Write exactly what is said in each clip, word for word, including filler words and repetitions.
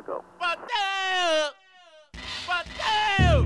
Chicago. Bateu! Bateu!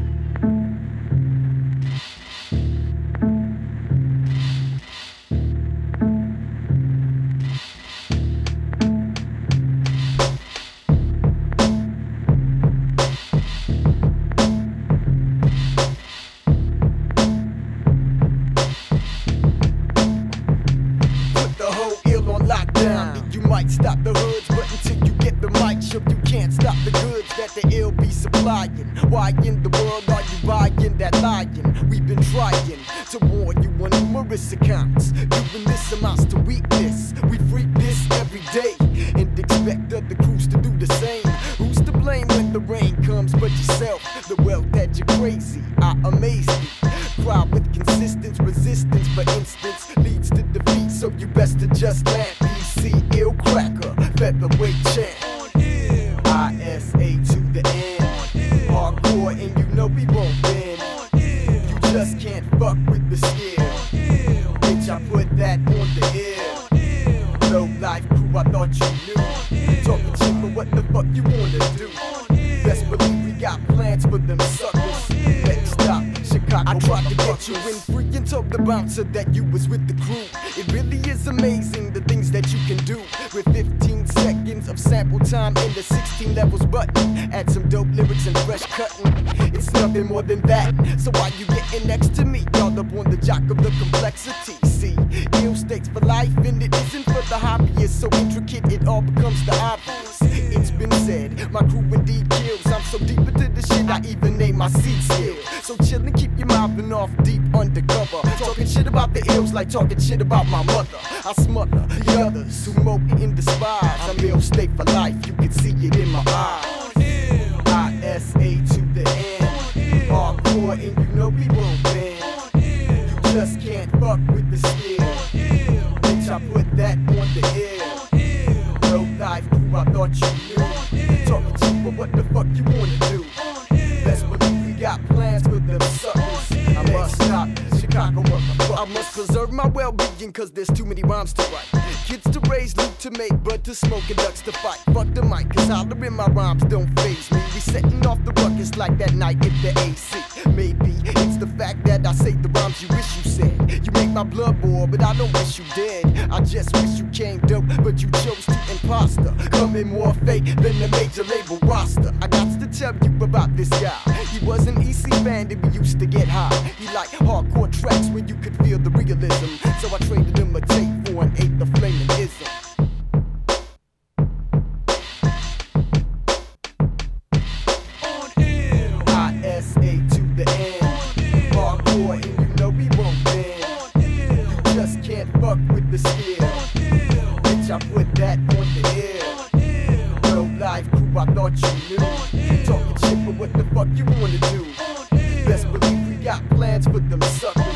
Lockdown. You might stop the hoods, but until you get the mic shook, you can't stop the goods that the ill be supplying. Why in the world are you buying that lying? We've been trying to warn you on numerous accounts. Doing this amounts to weakness. We freak this every day and expect other crews to do the same. Who's to blame when the rain comes but yourself? The wealth that you're crazy, I amaze me. Crowd with consistent resistance, for instance, leads to defeat. So you best to just land. B C ill cracker, featherweight champ. I S A to the end. Hardcore and you know we won't bend. You just can't fuck with the skill. Bitch, I put that on the hill. Low life crew, I thought you knew. Talking shit, but what the fuck you wanna do? Best believe we got plans for them suckers. Next stop, Chicago. I tried to get you in free and told the bouncer that you was with the crew. It really is amazing the things that you can do with fifteen seconds of sample time in the sixteen levels button. Add some dope lyrics and fresh cutting. It's nothing more than that. So why you getting next to me? Y'all up on the jock of the complexity. See, ill stakes for life and it isn't for the hobbyists. So intricate it all becomes the obvious. It's been said, my crew indeed kills. I'm so deep into the shit I even name my seed skill. So chill and keep your mouthing off deep undercover. Talking shit about the ills like talking shit about my mother. I smother the others who mope in despise. I'm ill state for life, you can see it in my eyes. I S A to the end. Hardcore and you know we won't bend. You just can't fuck with the skill. Bitch, I put that on the hill. Low life crew, I thought you knew. Talking shit, but what the fuck you wanna do? Best believe we got plans for them suckers. I must stop Chicago, motherfucker. I must preserve my well-being cause there's too many rhymes to write. Kids to raise, loot to make, blood to smoke and ducks to fight. Fuck the mic cause hollering my rhymes don't faze me. We setting off the ruckus like that night in the A C. Maybe it's the fact that I say the rhymes you wish you said. You make my blood boil, but I don't wish you dead. I just wish you came dope, but you chose to imposter. Coming more fake than the major label roster. I got to tell you about this guy. He was an E C fan that we used to get high. He liked hardcore tracks where you could feel the realism. So I traded him a tape for an eighth of flaming ism. I S A to the end. Hardcore and you know we won't bend. You just can't fuck with the skill. Bitch, I put that on the hill. Low life crew, I thought you knew. Talking shit, but what the fuck you wanna do? Best believe we got plans for them suckers.